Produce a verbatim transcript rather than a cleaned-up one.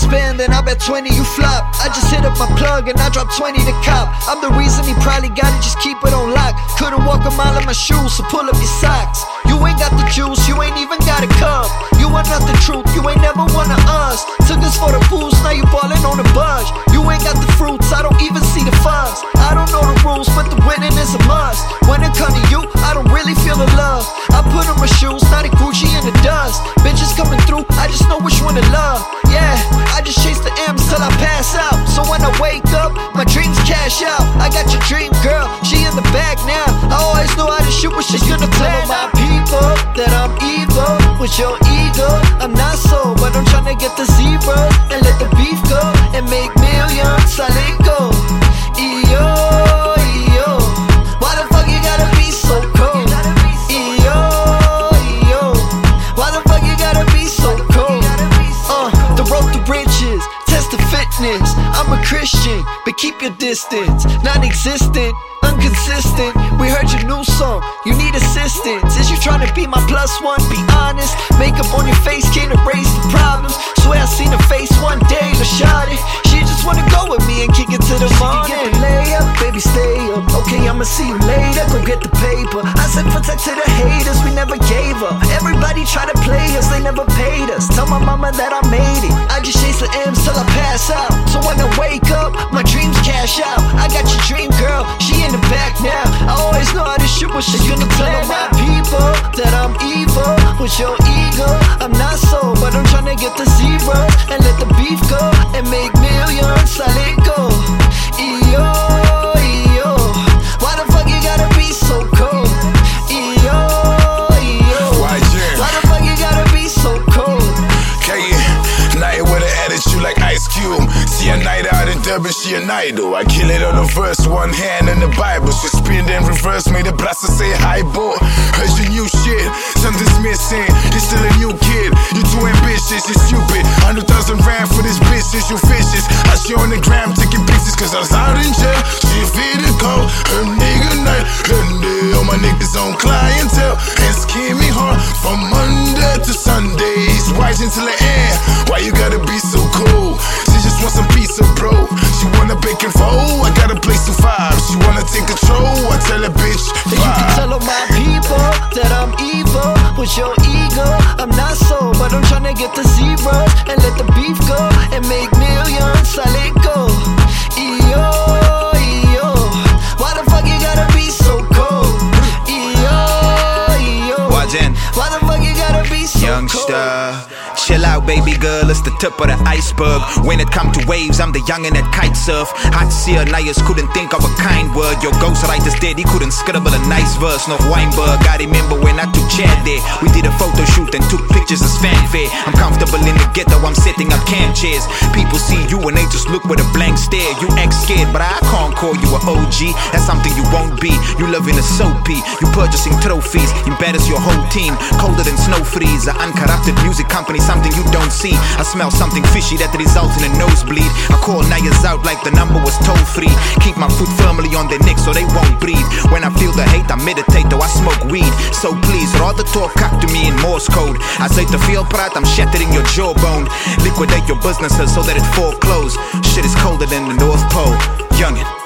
spend, then I bet twenty you flop. I just hit up my plug and I drop twenty to cop. I'm the reason he probably got it, just keep it on lock. Couldn't walk a mile in my shoes, so pull up your socks. You ain't got the juice, you ain't even got a cup. You are not the truth, you ain't never one of us. Took us for the boost, now you ballin' on the budge. You ain't got the fruits, I don't even see the fuzz. I don't know the rules, but the winning is a must. When it come to you, I don't really feel the love. I put on my shoes, not a Gucci in the dust. Bitches coming through, I just know which one to love. Yeah, I just chase the M's till I pass out. So when I wake up, my dreams cash out. I got your dream girl, she in the bag now. I always knew how to shoot, but she's gonna tell my people that I'm evil. With your ego, I'm not so, but I'm tryna get the zebra and let the beef go and make millions. I let go. E-yo, E-yo. Why the fuck you gotta be so cold? E-yo, E-yo. Why the fuck you gotta be so cold? Uh, the road to riches, test the fitness. I'm a Christian, but keep your distance. Non-existent, inconsistent. We heard your new song, you need assistance. Is you trying to be my plus one? Be honest. Makeup on your face can't erase the problems. Swear I seen her face one day, Lashawty. She just wanna go with me and kick it to the morning. Get the layup, baby stay up. Okay, I'ma see you later, go get the paper. I said protect to the haters, we never gave up. Everybody try to play us, they never paid us. Tell my mama that I made it. I just chase the M's till I pass out. So when I wake up, my dreams cash out. I got your dream girl, she in the back now. I always know how to shoot, but she's gonna tell my people that I'm evil. With your ego, I'm not so, but I'm tryna get the zebra and let the beef go and make millions. I let go. E-yo, E-yo. Why the fuck you gotta be so cold? E-yo, E-yo. Why the fuck you gotta be so cold? K night with an attitude like Ice Cube. See a night out in Durban, she an idol. I kill it on the verse, one hand in the Bible. She spin then reverse, made the blaster say hi, boy. Heard your new shit, something's missing. You're still a new kid, you're too ambitious, you're stupid. Hundred thousand rand for this business, you vicious. I see on the gram taking pictures, cause I was out in jail. She fit the call, her nigga night. And they all my niggas on clientele. And scheme me hard from Monday to Sundays. Rising till the end, why you gotta be so cool? She just wants some pizza, bro. She wanna bake and fold, I got a place to five. She wanna take control, I tell her bitch, you can tell all my people that I'm evil. With your ego, I'm not so, but I'm tryna get the zebra and let the beef go and make millions. I let go. E-yo, E-yo. Why the fuck you gotta be so cold? E-yo, E-yo. Wajen. Why the fuck you gotta be so Youngster. cold? Chill out, baby girl, it's the tip of the iceberg. When it come to waves, I'm the youngin' that kite surf. Hot seer liars couldn't think of a kind word. Your ghostwriter's dead, he couldn't scribble a nice verse. No Weinberg, I remember when I took Chad there. We did a photo shoot and took pictures as fanfare. I'm comfortable in the ghetto, I'm setting up camp chairs. People see you and they just look with a blank stare. You act scared, but I can't call you an O G. That's something you won't be. You live in a soapy, you purchasing trophies, embarrass your whole team. Colder than snow freeze, an uncorrupted music company, something you don't see. I smell something fishy that results in a nosebleed. I call niggas out like the number was toll free. Keep my foot firmly on their neck so they won't breathe. When I feel the hate, I meditate, though I smoke weed. So please, rather talk cock to me in Morse code. I say to feel pride, I'm shattering your jawbone. Liquidate your businesses so that it foreclose. Shit is colder than the North Pole. Youngin'.